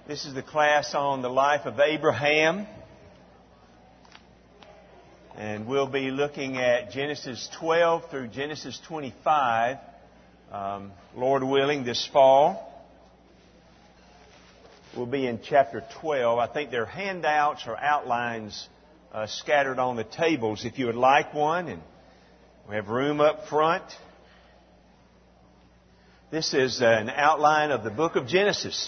This is the class on the life of Abraham. And we'll be looking at Genesis 12 through Genesis 25, Lord willing, this fall. We'll be in chapter 12. I think there are handouts or outlines scattered on the tables if you would like one. And we have room up front. This is an outline of the book of Genesis.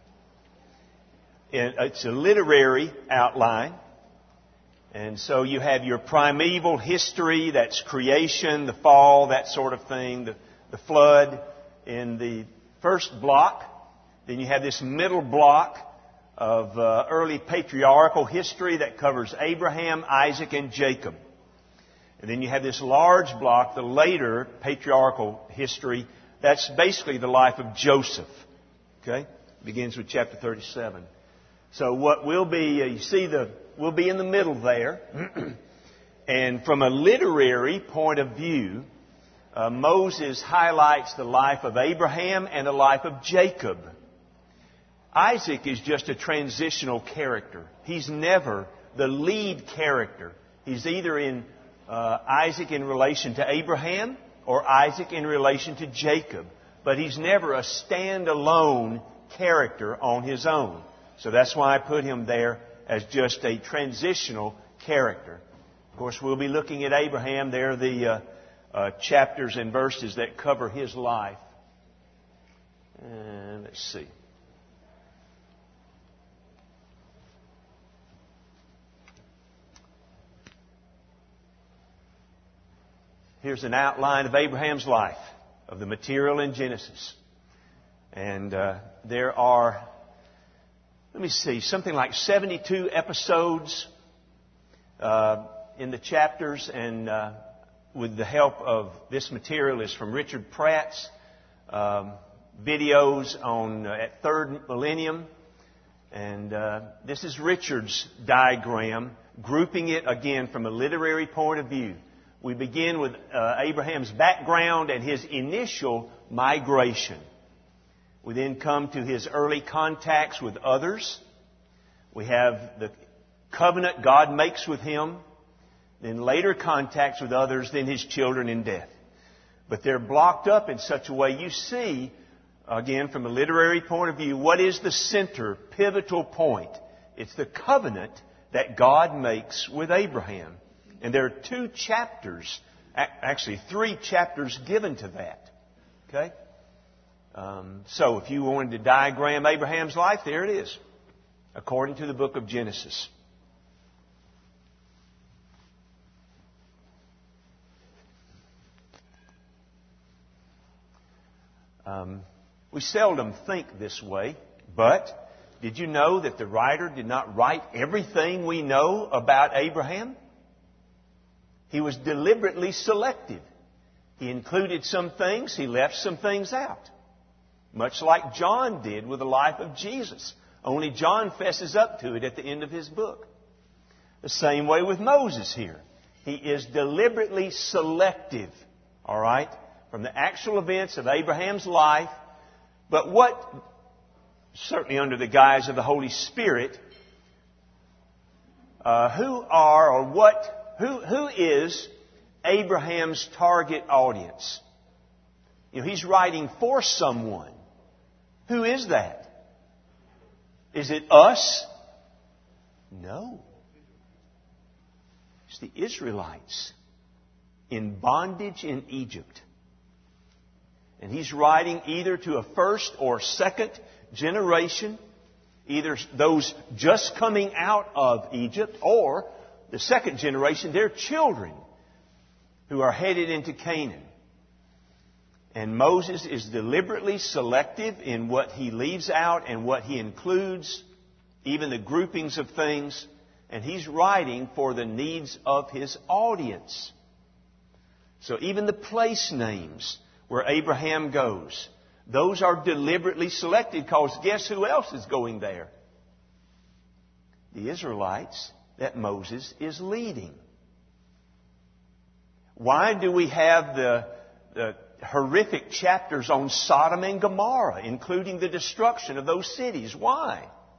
It's a literary outline. And so you have your primeval history, that's creation, the fall, that sort of thing, the flood in the first block. Then you have this middle block of early patriarchal history that covers Abraham, Isaac, and Jacob. And then you have this large block, the later patriarchal history. That's basically the life of Joseph. Okay? Begins with chapter 37. So what will be, we'll be in the middle there. And from a literary point of view, Moses highlights the life of Abraham and the life of Jacob. Isaac is just a transitional character. He's never the lead character. He's either in Isaac in relation to Abraham or Isaac in relation to Jacob. But he's never a standalone character on his own. So that's why I put him there as just a transitional character. Of course, we'll be looking at Abraham. There are the chapters and verses that cover his life. And let's see. Here's an outline of Abraham's life, of the material in Genesis. And there are, something like 72 episodes in the chapters. And with the help of this material is from Richard Pratt's videos on at Third Millennium. And this is Richard's diagram, grouping it again from a literary point of view. We begin with Abraham's background and his initial migration. We then come to his early contacts with others. We have the covenant God makes with him. Then later contacts with others, then his children in death. But they're blocked up in such a way you see, again, from a literary point of view, what is the center, pivotal point? It's the covenant that God makes with Abraham. And there are 2 chapters, actually 3 chapters given to that. Okay? So if you wanted to diagram Abraham's life, there it is, according to the book of Genesis. We seldom think this way, but did you know that the writer did not write everything we know about Abraham? He was deliberately selective. He included some things, he left some things out. Much like John did with the life of Jesus. Only John fesses up to it at the end of his book. The same way with Moses here. He is deliberately selective, all right, from the actual events of Abraham's life. But what, certainly under the guise of the Holy Spirit, who is Abraham's target audience? You know, he's writing for someone. Who is that? Is it us? No. It's the Israelites in bondage in Egypt. And he's writing either to a first or second generation, either those just coming out of Egypt or the second generation, their children who are headed into Canaan. And Moses is deliberately selective in what he leaves out and what he includes, even the groupings of things. And he's writing for the needs of his audience. So even the place names where Abraham goes, those are deliberately selected because guess who else is going there? The Israelites that Moses is leading. Why do we have the horrific chapters on Sodom and Gomorrah, including the destruction of those cities? Why?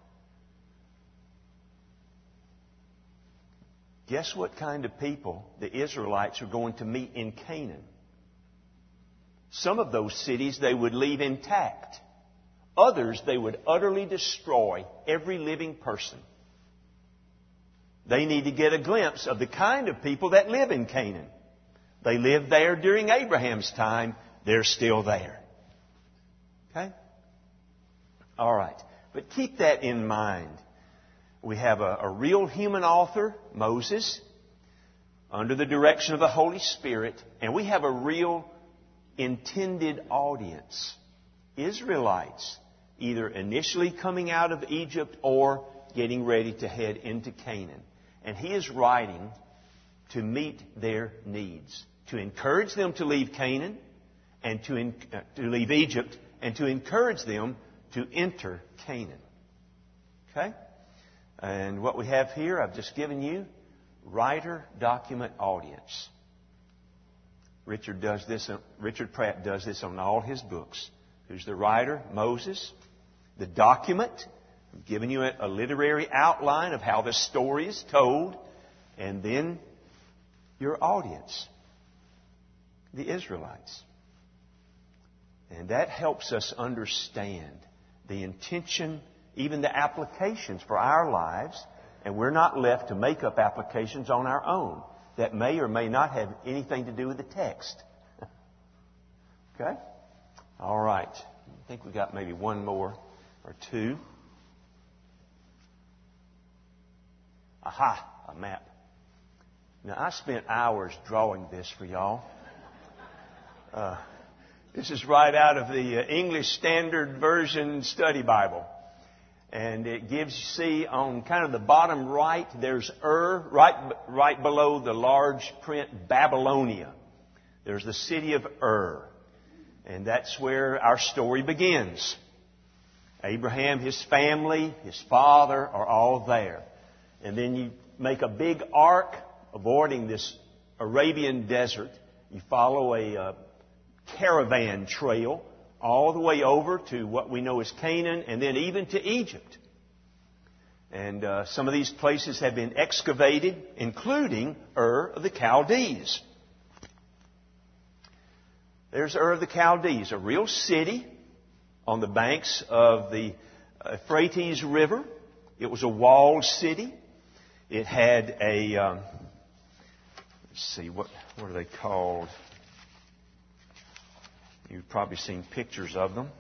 Guess what kind of people the Israelites are going to meet in Canaan? Some of those cities they would leave intact. Others they would utterly destroy every living person. They need to get a glimpse of the kind of people that live in Canaan. They lived there during Abraham's time. They're still there. Okay? All right. But keep that in mind. We have a real human author, Moses, under the direction of the Holy Spirit, and we have a real intended audience, Israelites, either initially coming out of Egypt or getting ready to head into Canaan. And he is writing to meet their needs, to encourage them to leave Canaan and to leave Egypt, and to encourage them to enter Canaan. Okay? And what we have here, I've just given you, writer, document, audience. Richard Pratt does this on all his books. Who's the writer? Moses. The document, I've given you a literary outline of how the story is told. And then your audience, the Israelites. And that helps us understand the intention, even the applications for our lives, and we're not left to make up applications on our own that may or may not have anything to do with the text. Okay? All right. I think we got maybe one more or two. Aha, a map. Now, I spent hours drawing this for y'all. This is right out of the English Standard Version Study Bible. And it gives, see, on kind of the bottom right, there's right below the large print Babylonia. There's the city of And that's where our story begins. Abraham, his family, his father are all there. And then you make a big arc avoiding this Arabian desert. You follow a caravan trail all the way over to what we know as Canaan, and then even to Egypt. And some of these places have been excavated, including Ur of the Chaldees. There's Ur of the Chaldees, a real city on the banks of the Euphrates River. It was a walled city. It had a, let's see, what are they called? You've probably seen pictures of them.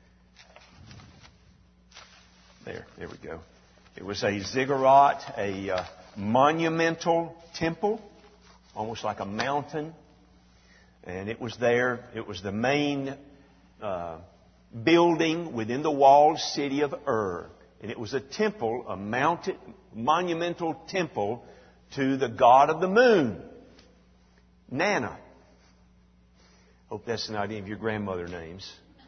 There we go. It was a ziggurat, a monumental temple, almost like a mountain. And it was there. It was the main building within the walled city of Ur. And it was a temple, a monumental temple to the god of the moon, Nana. Hope that's not any of your grandmother names.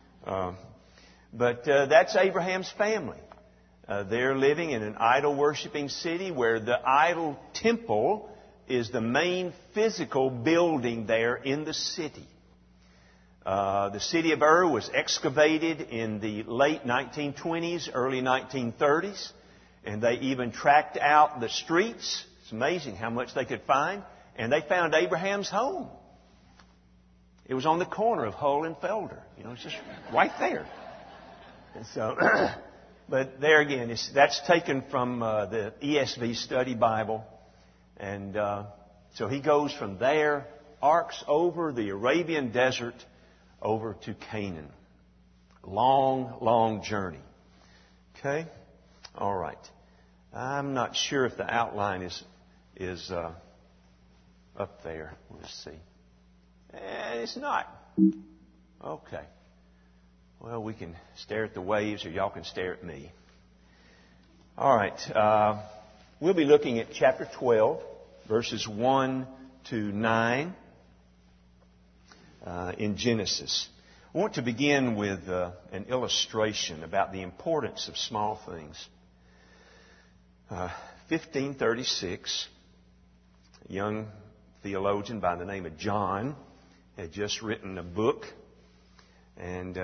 But that's Abraham's family. They're living in an idol-worshiping city where the idol temple is the main physical building there in the city. The city of Ur was excavated in the late 1920s, early 1930s, and they even tracked out the streets. It's amazing how much they could find. And they found Abraham's home. It was on the corner of Hull and Felder. It's just right there. And so, but there again, that's taken from the ESV Study Bible. And so he goes from there, arcs over the Arabian desert, over to Canaan. Long, long journey. Okay? All right. I'm not sure if the outline is up there. Let's see. And it's not. Okay. Well, we can stare at the waves or y'all can stare at me. All right. We'll be looking at chapter 12, verses 1 to 9 in Genesis. I want to begin with an illustration about the importance of small things. 1536, a young theologian by the name of John had just written a book, and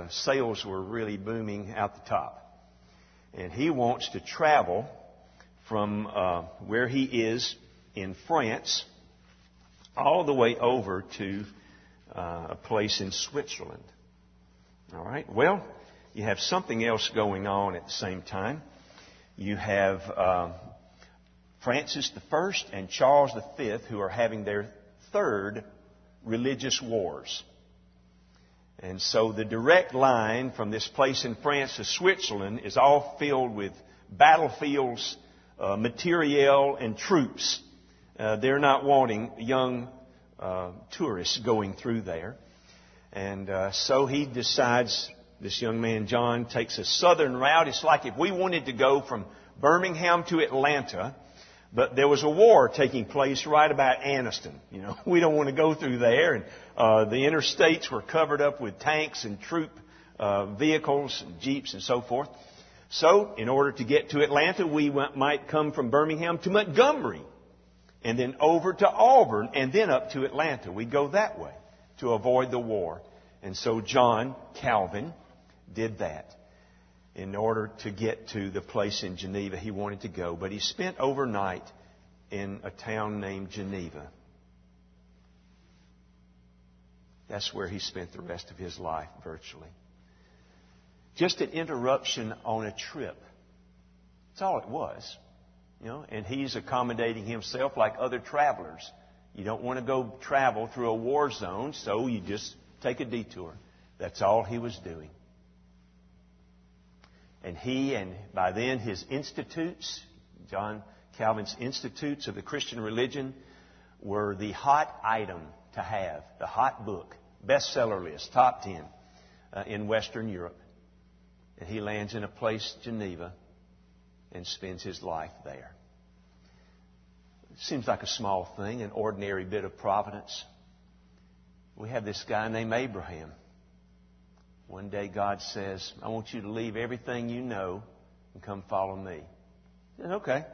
sales were really booming out the top. And he wants to travel from where he is in France all the way over to a place in Switzerland. All right. Well, you have something else going on at the same time. You have Francis I and Charles V, who are having their third religious wars. And so the direct line from this place in France to Switzerland is all filled with battlefields, materiel, and troops. They're not wanting young tourists going through there. And so he decides, this young man John takes a southern route. It's like if we wanted to go from Birmingham to Atlanta, but there was a war taking place right about Anniston. You know, we don't want to go through there. And the interstates were covered up with tanks and troop vehicles, and jeeps, and so forth. So, in order to get to Atlanta, we might come from Birmingham to Montgomery, and then over to Auburn, and then up to Atlanta. We go that way to avoid the war. And so John Calvin did that in order to get to the place in Geneva he wanted to go. But he spent overnight in a town named Geneva. That's where he spent the rest of his life, virtually. Just an interruption on a trip. That's all it was. You know, and he's accommodating himself like other travelers. You don't want to go travel through a war zone, so you just take a detour. That's all he was doing. And he, and by then his institutes, John Calvin's Institutes of the Christian Religion, were the hot item to have, the hot book, bestseller list, top 10 in Western Europe. And he lands in a place, Geneva, and spends his life there. It seems like a small thing, an ordinary bit of providence. We have this guy named Abraham. One day God says, I want you to leave everything you know and come follow me. He said, okay.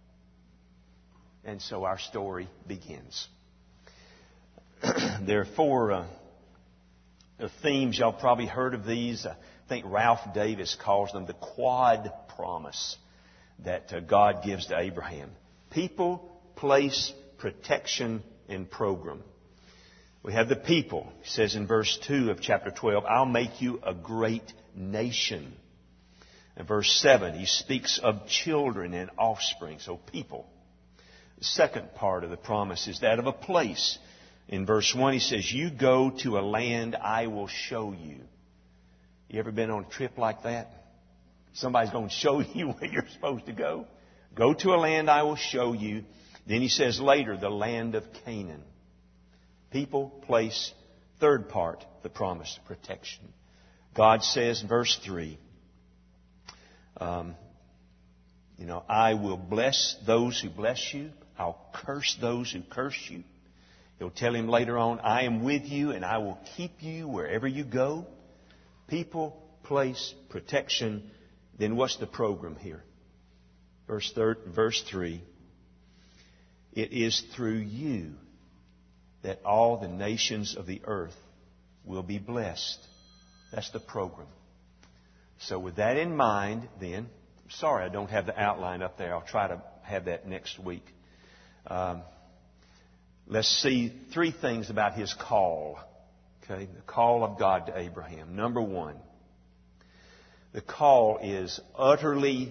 And so our story begins. There are four themes. Y'all probably heard of these. I think Ralph Davis calls them the quad promise that God gives to Abraham. People, place, protection, and program. We have the people. He says in verse 2 of chapter 12, I'll make you a great nation. In verse 7, he speaks of children and offspring, so people. The second part of the promise is that of a place. In verse 1, he says, you go to a land I will show you. You ever been on a trip like that? Somebody's going to show you where you're supposed to go. Go to a land I will show you. Then he says later, the land of Canaan. People, place, third part, the promise, protection. God says in verse 3, I will bless those who bless you. I'll curse those who curse you. He'll tell him later on, I am with you and I will keep you wherever you go. People, place, protection. Then what's the program here? Verse 3, it is through you that all the nations of the earth will be blessed. That's the program. So with that in mind, then, sorry I don't have the outline up there. I'll try to have that next week. Let's see three things about his call. Okay, the call of God to Abraham. Number one, the call is utterly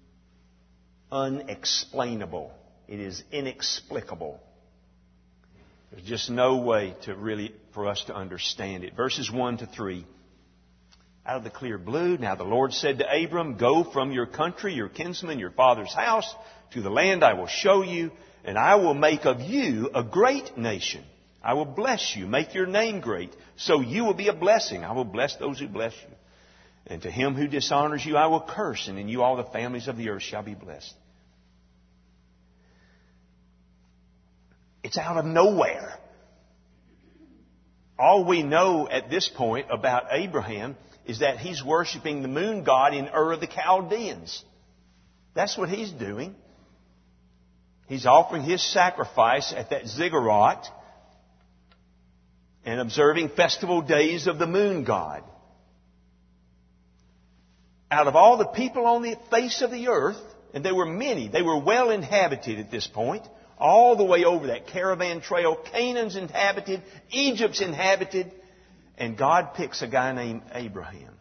unexplainable. It is inexplicable. There's just no way for us to understand it. Verses 1 to 3. Out of the clear blue, now the Lord said to Abram, go from your country, your kinsmen, your father's house, to the land I will show you, and I will make of you a great nation. I will bless you, make your name great, so you will be a blessing. I will bless those who bless you. And to him who dishonors you I will curse, and in you all the families of the earth shall be blessed. It's out of nowhere. All we know at this point about Abraham is that he's worshiping the moon god in Ur of the Chaldeans. That's what he's doing. He's offering his sacrifice at that ziggurat and observing festival days of the moon god. Out of all the people on the face of the earth, and there were many. They were well inhabited at this point, all the way over that caravan trail. Canaan's inhabited, Egypt's inhabited, and God picks a guy named Abraham.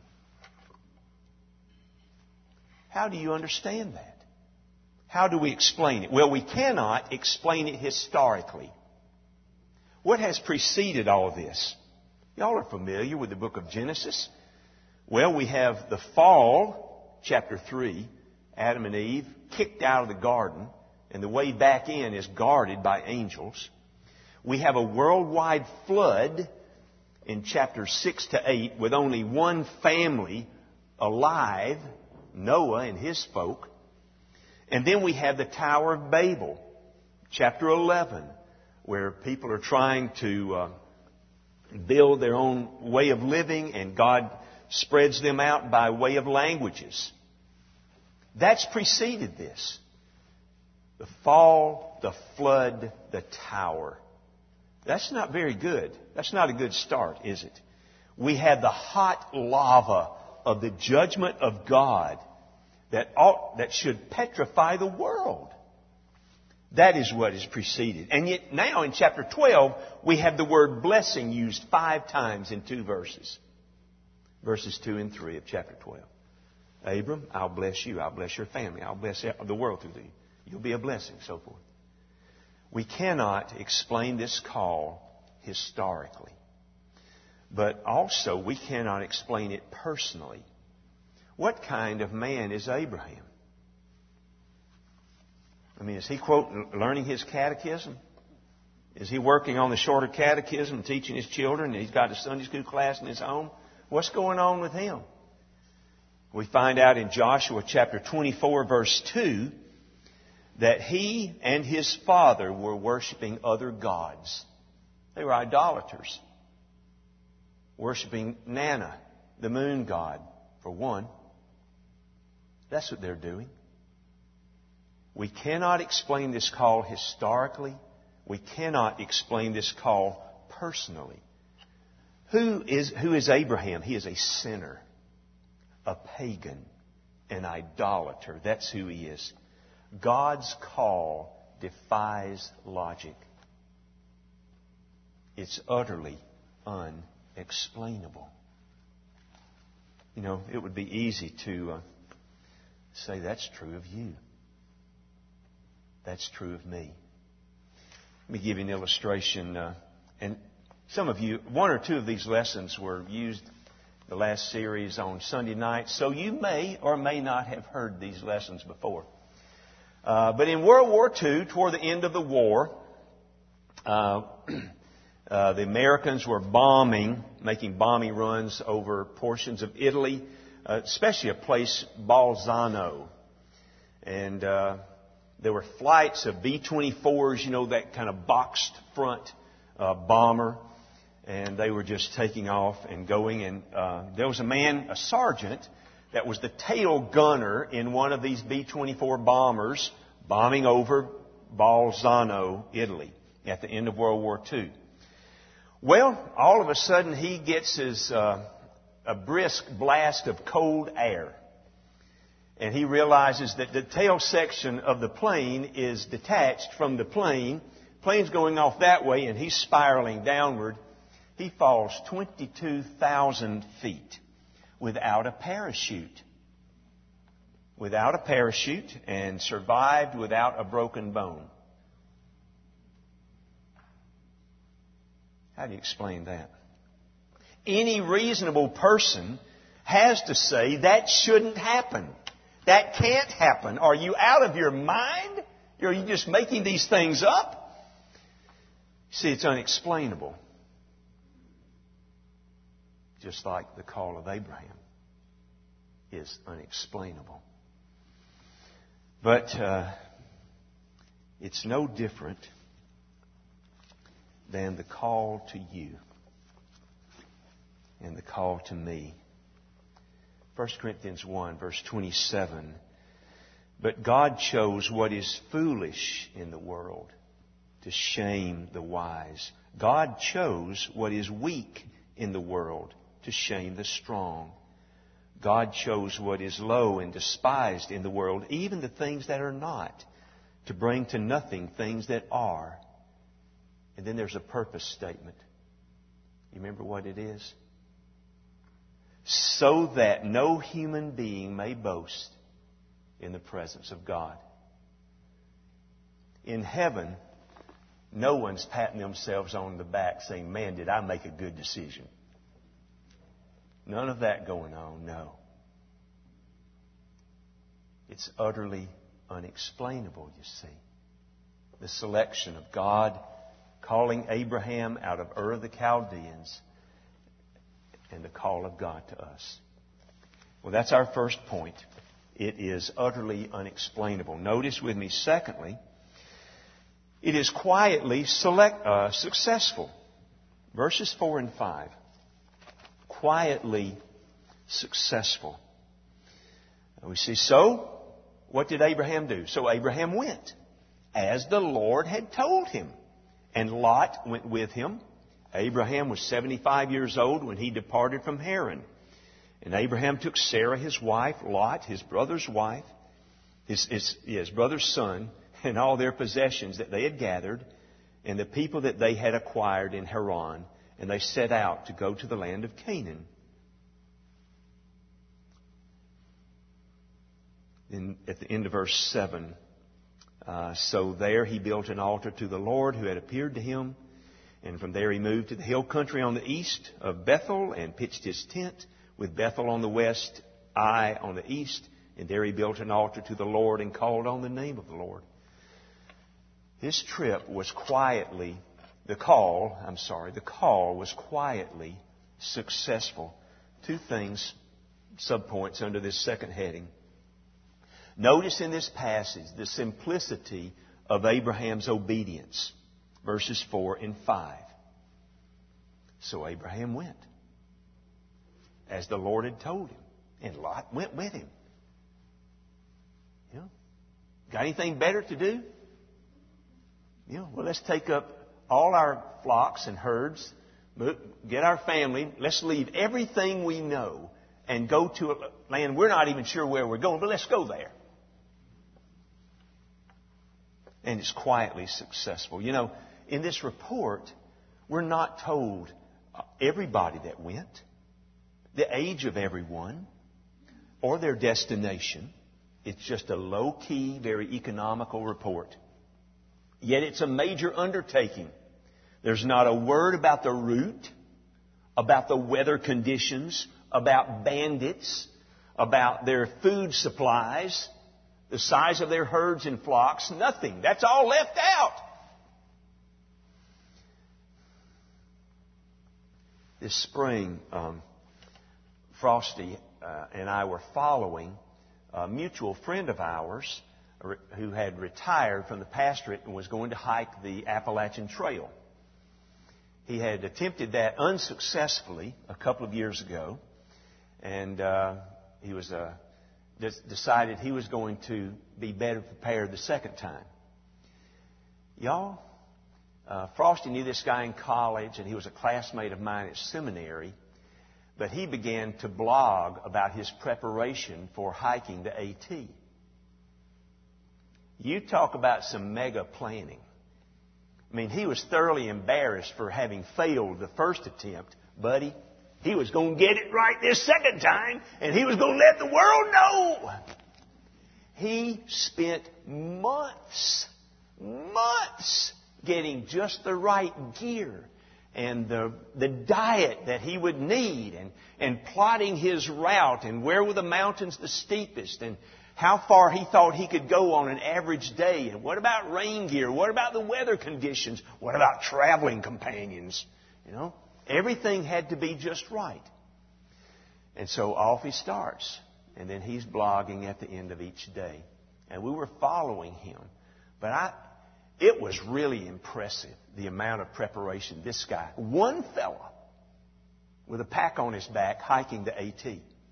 How do you understand that? How do we explain it? Well, we cannot explain it historically. What has preceded all of this? Y'all are familiar with the book of Genesis. Well, we have the fall, chapter 3, Adam and Eve kicked out of the garden, and the way back in is guarded by angels. We have a worldwide flood in chapters 6 to 8 with only one family alive, Noah and his folk. And then we have the Tower of Babel, chapter 11, where people are trying to build their own way of living, and God spreads them out by way of languages. That's preceded this. The fall, the flood, the tower. That's not very good. That's not a good start, is it? We had the hot lava of the judgment of God that should petrify the world. That is what is preceded. And yet now in chapter 12, we have the word blessing used 5 times in 2 verses. Verses 2 and 3 of chapter 12. Abram, I'll bless you. I'll bless your family. I'll bless the world through thee. You'll be a blessing, so forth. We cannot explain this call historically. But also, we cannot explain it personally. What kind of man is Abraham? I mean, is he, quote, learning his catechism? Is he working on the shorter catechism and teaching his children? And he's got a Sunday school class in his home? What's going on with him? We find out in Joshua chapter 24, verse 2, that he and his father were worshiping other gods. They were idolaters. Worshiping Nana, the moon god, for one. That's what they're doing. We cannot explain this call historically. We cannot explain this call personally. Who is Abraham? He is a sinner, a pagan, an idolater. That's who he is. God's call defies logic. It's utterly unexplainable. You know, it would be easy to say that's true of you. That's true of me. Let me give you an illustration. And some of you, 1 or 2 of these lessons were used the last series on Sunday night, so you may or may not have heard these lessons before. But in World War II, toward the end of the war, the Americans were making bombing runs over portions of Italy, especially a place, Bolzano. And there were flights of B-24s, you know, that kind of boxed front bomber. And they were just taking off and going. And there was a sergeant, that was the tail gunner in one of these B-24 bombers bombing over Bolzano, Italy, at the end of World War II. Well, all of a sudden he gets a brisk blast of cold air. And he realizes that the tail section of the plane is detached from the plane. Plane's going off that way, and he's spiraling downward. He falls 22,000 feet without a parachute. Without a parachute, and survived without a broken bone. How do you explain that? Any reasonable person has to say that shouldn't happen. That can't happen. Are you out of your mind? Are you just making these things up? See, it's unexplainable. Just like the call of Abraham is unexplainable. But it's no different than the call to you and the call to me. 1 Corinthians 1, verse 27. But God chose what is foolish in the world to shame the wise. God chose what is weak in the world to shame the strong. God chose what is low and despised in the world, even the things that are not, to bring to nothing things that are. And then there's a purpose statement. You remember what it is? So that no human being may boast in the presence of God. In heaven, no one's patting themselves on the back saying, man, did I make a good decision? None of that going on, no. It's utterly unexplainable, you see. The selection of God calling Abraham out of Ur of the Chaldeans and the call of God to us. Well, that's our first point. It is utterly unexplainable. Notice with me, secondly, it is quietly successful. Verses 4 and 5. Quietly successful. We see, so, what did Abraham do? So Abraham went, as the Lord had told him. And Lot went with him. Abraham was 75 years old when he departed from Haran. And Abraham took Sarah, his wife, Lot, his brother's wife, his brother's son, and all their possessions that they had gathered, and the people that they had acquired in Haran, and they set out to go to the land of Canaan. Then at the end of verse 7, so there he built an altar to the Lord who had appeared to him, and from there he moved to the hill country on the east of Bethel and pitched his tent, with Bethel on the west, Ai on the east, and there he built an altar to the Lord and called on the name of the Lord. This trip was the call was quietly successful. Two things, subpoints under this second heading. Notice in this passage the simplicity of Abraham's obedience. Verses 4 and 5. So Abraham went, as the Lord had told him, and Lot went with him. Got anything better to do? Well, let's take up all our flocks and herds, get our family, let's leave everything we know and go to a land we're not even sure where we're going, but let's go there. And it's quietly successful. In this report, we're not told everybody that went, the age of everyone, or their destination. It's just a low-key, very economical report. Yet it's a major undertaking. There's not a word about the route, about the weather conditions, about bandits, about their food supplies, the size of their herds and flocks. Nothing. That's all left out. This spring, Frosty and I were following a mutual friend of ours who had retired from the pastorate and was going to hike the Appalachian Trail. He had attempted that unsuccessfully a couple of years ago, and he was decided he was going to be better prepared the second time. Y'all, Frosty knew this guy in college, and he was a classmate of mine at seminary, but he began to blog about his preparation for hiking the AT. You talk about some mega planning. I mean, he was thoroughly embarrassed for having failed the first attempt, buddy. He was going to get it right this second time, and he was going to let the world know. He spent months getting just the right gear and the diet that he would need and plotting his route and where were the mountains the steepest and how far he thought he could go on an average day. And what about rain gear? What about the weather conditions? What about traveling companions? Everything had to be just right. And so off he starts. And then he's blogging at the end of each day. And we were following him. But it was really impressive, the amount of preparation this guy, one fella with a pack on his back, hiking the AT.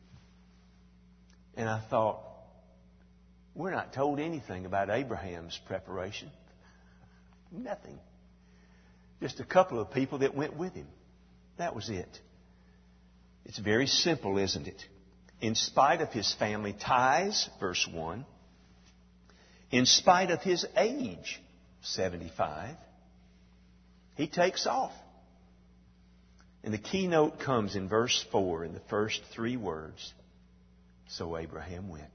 And I thought, we're not told anything about Abraham's preparation. Nothing. Just a couple of people that went with him. That was it. It's very simple, isn't it? in spite of his family ties, verse 1, in spite of his age, 75, he takes off. And the keynote comes in verse 4 in the first 3 words. So Abraham went.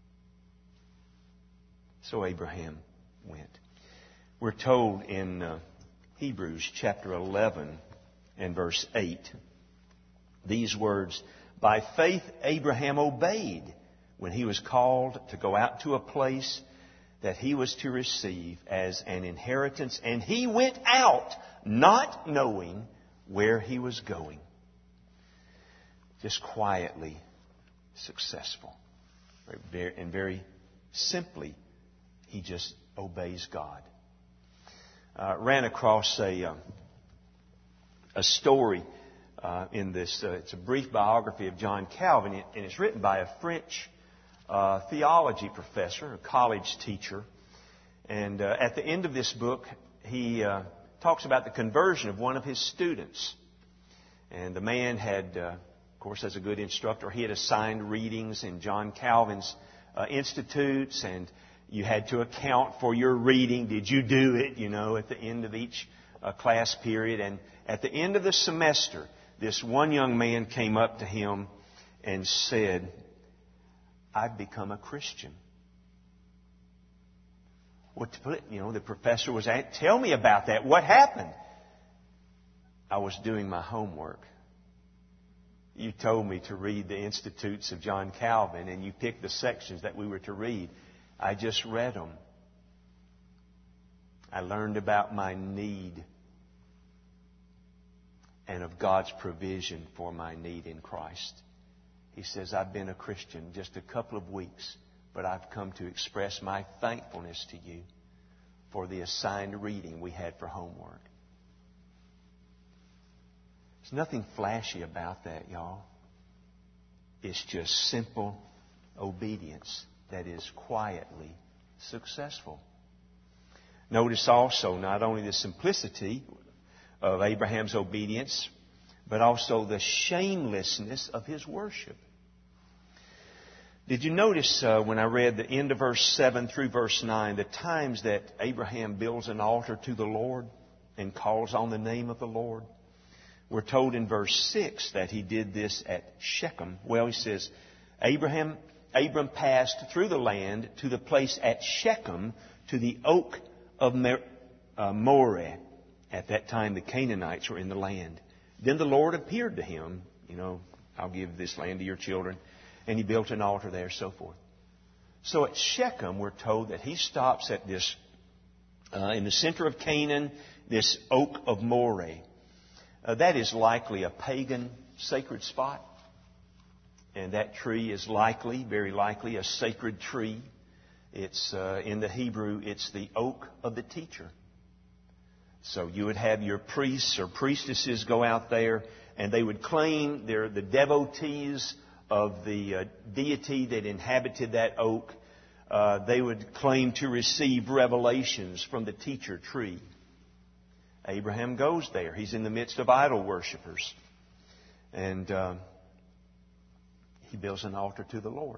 So Abraham went. We're told in Hebrews chapter 11 and verse 8, these words, by faith Abraham obeyed when he was called to go out to a place that he was to receive as an inheritance, and he went out not knowing where he was going. Just quietly successful. And very simply, he just obeys God. Ran across a story in this. It's a brief biography of John Calvin, and it's written by a French theology professor, a college teacher. And at the end of this book, he talks about the conversion of one of his students. And the man had, of course, as a good instructor, he had assigned readings in John Calvin's institutes, and you had to account for your reading. Did you do it, at the end of each class period? And at the end of the semester, this one young man came up to him and said, I've become a Christian. The professor was at, tell me about that. What happened? I was doing my homework. You told me to read the Institutes of John Calvin, and you picked the sections that we were to read. I just read them. I learned about my need and of God's provision for my need in Christ. He says, I've been a Christian just a couple of weeks, but I've come to express my thankfulness to you for the assigned reading we had for homework. There's nothing flashy about that, y'all. It's just simple obedience that is quietly successful. Notice also not only the simplicity of Abraham's obedience, but also the shamelessness of his worship. Did you notice when I read the end of verse 7 through verse 9, the times that Abraham builds an altar to the Lord and calls on the name of the Lord? We're told in verse 6 that he did this at Shechem. Well, he says, Abram passed through the land to the place at Shechem, to the oak of Moreh. At that time, the Canaanites were in the land. Then the Lord appeared to him. I'll give this land to your children. And he built an altar there, so forth. So at Shechem, we're told that he stops at this, in the center of Canaan, this oak of Moreh. That is likely a pagan sacred spot. And that tree is likely, very likely, a sacred tree. It's, in the Hebrew, it's the oak of the teacher. So you would have your priests or priestesses go out there, and they would claim they're the devotees of the deity that inhabited that oak. They would claim to receive revelations from the teacher tree. Abraham goes there. He's in the midst of idol worshippers. And he builds an altar to the Lord.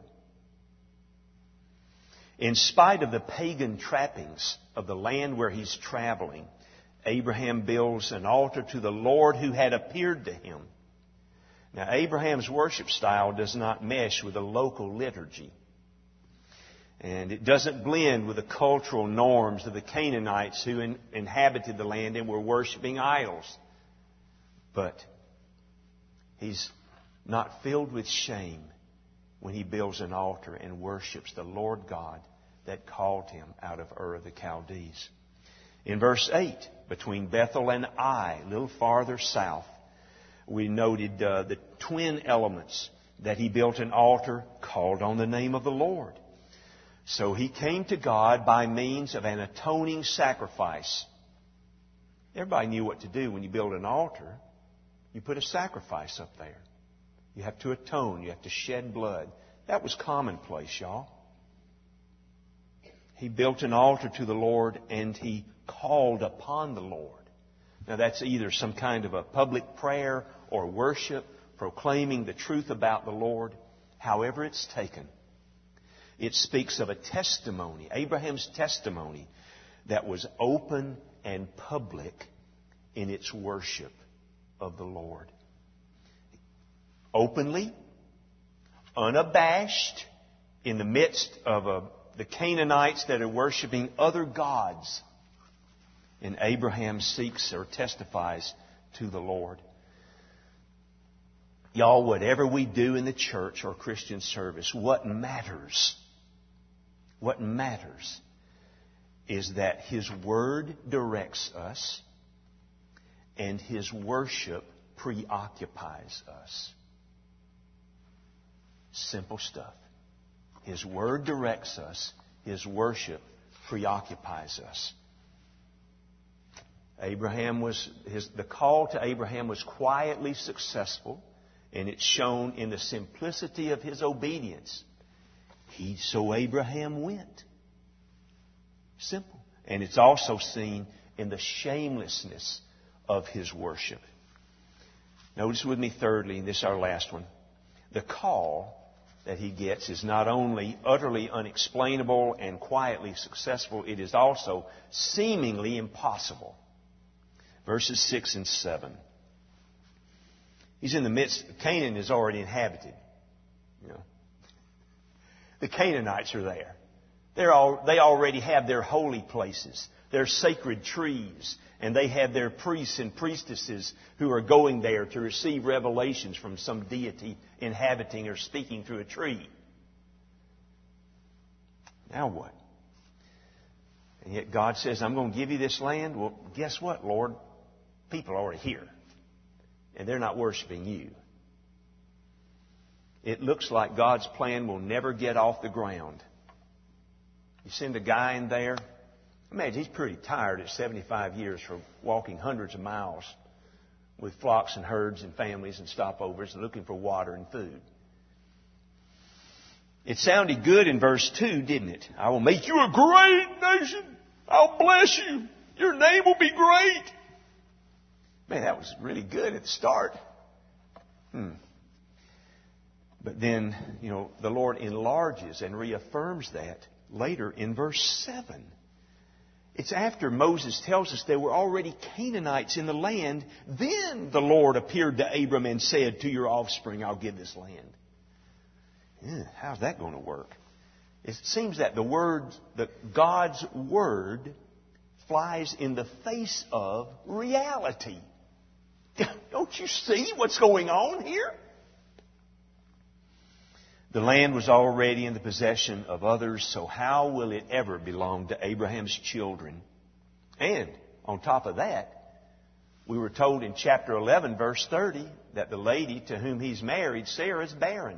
In spite of the pagan trappings of the land where he's traveling, Abraham builds an altar to the Lord who had appeared to him. Now, Abraham's worship style does not mesh with the local liturgy. And it doesn't blend with the cultural norms of the Canaanites who inhabited the land and were worshiping idols. But he's not filled with shame when he builds an altar and worships the Lord God that called him out of Ur of the Chaldees. In verse 8, between Bethel and Ai, a little farther south, we noted the twin elements that he built an altar, called on the name of the Lord. So he came to God by means of an atoning sacrifice. Everybody knew what to do when you build an altar. You put a sacrifice up there. You have to atone. You have to shed blood. That was commonplace, y'all. He built an altar to the Lord and he called upon the Lord. Now that's either some kind of a public prayer or worship, proclaiming the truth about the Lord. however it's taken, it speaks of a testimony, Abraham's testimony, that was open and public in its worship of the Lord. Openly, unabashed, in the midst of the Canaanites that are worshiping other gods. And Abraham seeks or testifies to the Lord. Y'all, whatever we do in the church or Christian service, what matters is that His Word directs us and His worship preoccupies us. Simple stuff. His Word directs us. His worship preoccupies us. The call to Abraham was quietly successful, and it's shown in the simplicity of his obedience. So Abraham went. Simple. And it's also seen in the shamelessness of his worship. Notice with me thirdly, and this is our last one, the call that he gets is not only utterly unexplainable and quietly successful, it is also seemingly impossible. Verses 6 and 7. He's in the midst. Canaan is already inhabited. The Canaanites are there. They already have their holy places, their sacred trees, and they have their priests and priestesses who are going there to receive revelations from some deity inhabiting or speaking through a tree. Now what? And yet God says, I'm going to give you this land. Well, guess what, Lord? People are already here, and they're not worshiping you. It looks like God's plan will never get off the ground. You send a guy in there. Imagine he's pretty tired at 75 years from walking hundreds of miles with flocks and herds and families and stopovers and looking for water and food. It sounded good in verse 2, didn't it? I will make you a great nation. I'll bless you. Your name will be great. Man, that was really good at the start. But then, the Lord enlarges and reaffirms that later in verse 7. It's after Moses tells us there were already Canaanites in the land. Then the Lord appeared to Abram and said, to your offspring, I'll give this land. How's that going to work? It seems that God's Word flies in the face of reality. Don't you see what's going on here? The land was already in the possession of others, so how will it ever belong to Abraham's children? And on top of that, we were told in chapter 11, verse 30, that the lady to whom he's married, Sarah, is barren.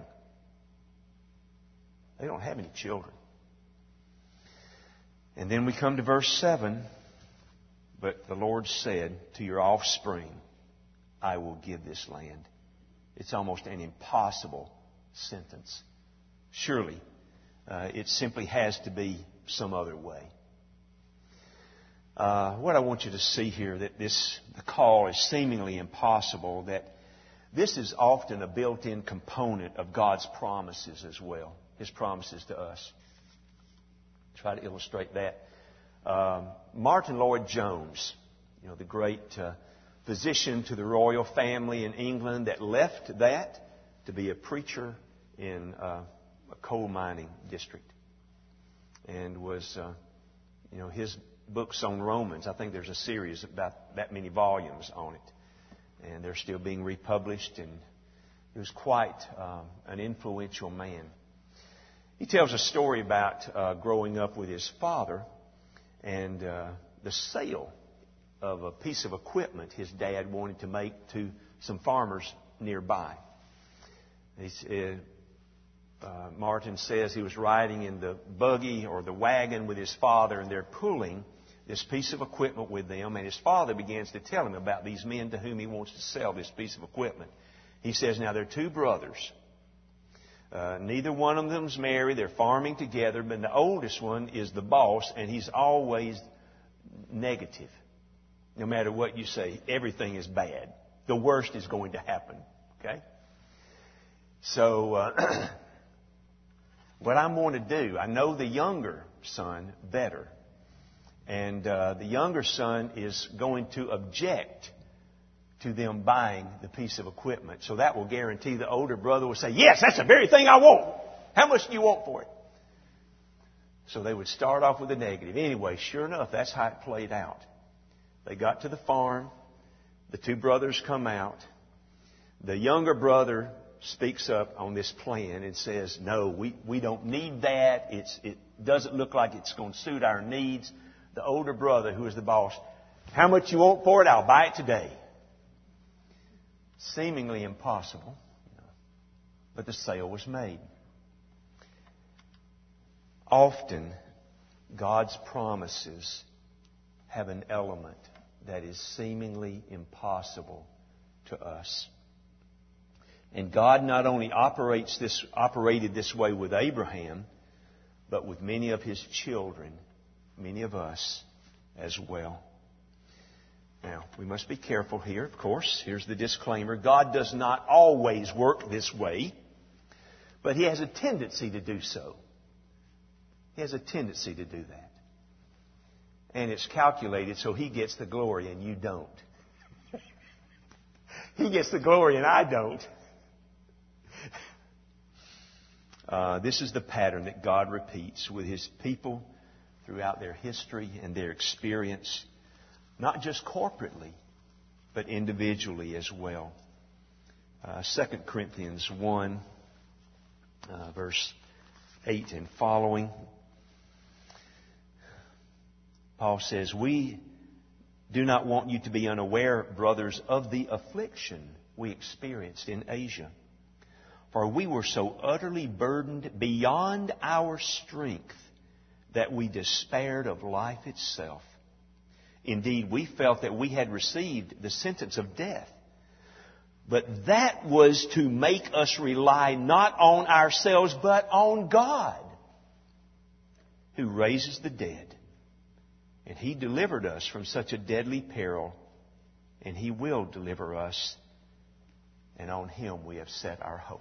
They don't have any children. And then we come to verse 7, but the Lord said, to your offspring, I will give this land. It's almost an impossible sentence. Surely, it simply has to be some other way. What I want you to see here, that the call is seemingly impossible, that this is often a built-in component of God's promises as well, His promises to us. Try to illustrate that. Martin Lloyd-Jones, the great physician to the royal family in England that left that to be a preacher in a coal mining district, and was, his books on Romans. I think there's a series about that many volumes on it, and they're still being republished. And he was quite an influential man. He tells a story about growing up with his father and the sale of a piece of equipment his dad wanted to make to some farmers nearby. Martin says he was riding in the buggy or the wagon with his father, and they're pulling this piece of equipment with them, and his father begins to tell him about these men to whom he wants to sell this piece of equipment. He says, now, they're two brothers. Neither one of them's married. They're farming together, but the oldest one is the boss, and he's always negative. No matter what you say, everything is bad. The worst is going to happen. Okay? So what I'm going to do, I know the younger son better. And the younger son is going to object to them buying the piece of equipment. So that will guarantee the older brother will say, yes, that's the very thing I want. How much do you want for it? So they would start off with a negative. Anyway, sure enough, that's how it played out. They got to the farm. The two brothers come out. The younger brother speaks up on this plan and says, no, we don't need that. It doesn't look like it's going to suit our needs. The older brother, who is the boss, how much you want for it? I'll buy it today. Seemingly impossible, but the sale was made. Often, God's promises have an element that is seemingly impossible to us. And God not only operated this way with Abraham, but with many of His children, many of us as well. Now, we must be careful here, of course. Here's the disclaimer. God does not always work this way, but He has a tendency to do so. He has a tendency to do that. And it's calculated so He gets the glory and you don't. He gets the glory and I don't. This is the pattern that God repeats with His people throughout their history and their experience, not just corporately, but individually as well. 2 Corinthians 1, verse 8 and following. Paul says, we do not want you to be unaware, brothers, of the affliction we experienced in Asia. For we were so utterly burdened beyond our strength that we despaired of life itself. Indeed, we felt that we had received the sentence of death. But that was to make us rely not on ourselves, but on God, who raises the dead. And He delivered us from such a deadly peril, and He will deliver us, and on Him we have set our hope.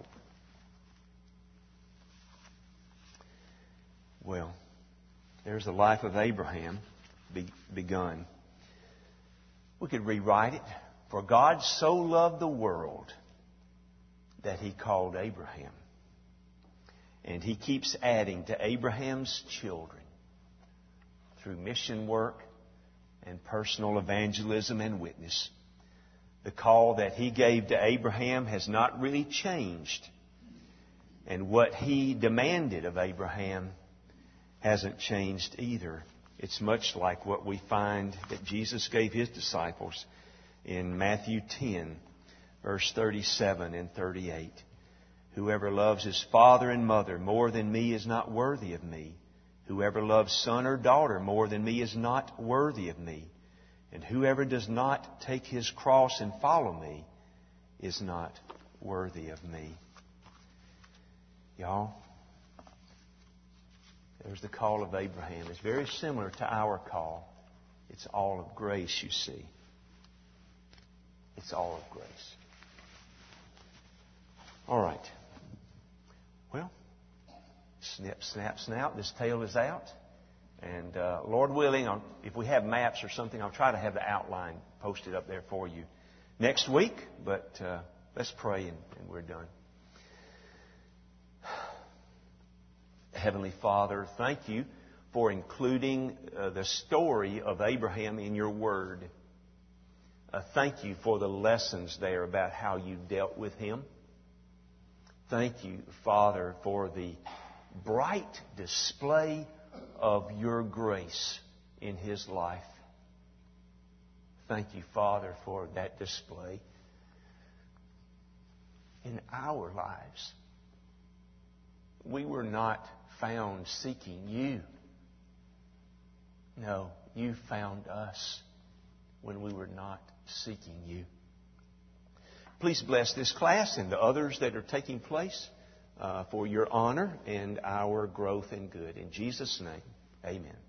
Well, there's the life of Abraham begun. We could rewrite it. For God so loved the world that He called Abraham. And He keeps adding to Abraham's children through mission work and personal evangelism and witness. The call that He gave to Abraham has not really changed. And what He demanded of Abraham hasn't changed either. It's much like what we find that Jesus gave His disciples in Matthew 10, verse 37 and 38. Whoever loves his father and mother more than me is not worthy of me. Whoever loves son or daughter more than me is not worthy of me. And whoever does not take his cross and follow me is not worthy of me. Y'all, there's the call of Abraham. It's very similar to our call. It's all of grace, you see. It's all of grace. All right. Well, snip, snap, snap. This tale is out. And Lord willing, if we have maps or something, I'll try to have the outline posted up there for you next week. But let's pray and we're done. Heavenly Father, thank You for including the story of Abraham in Your Word. Thank You for the lessons there about how You dealt with him. Thank You, Father, for the bright display of Your grace in his life. Thank You, Father, for that display in our lives. We were not found seeking You. No, You found us when we were not seeking You. Please bless this class and the others that are taking place for Your honor and our growth and good. In Jesus' name, amen.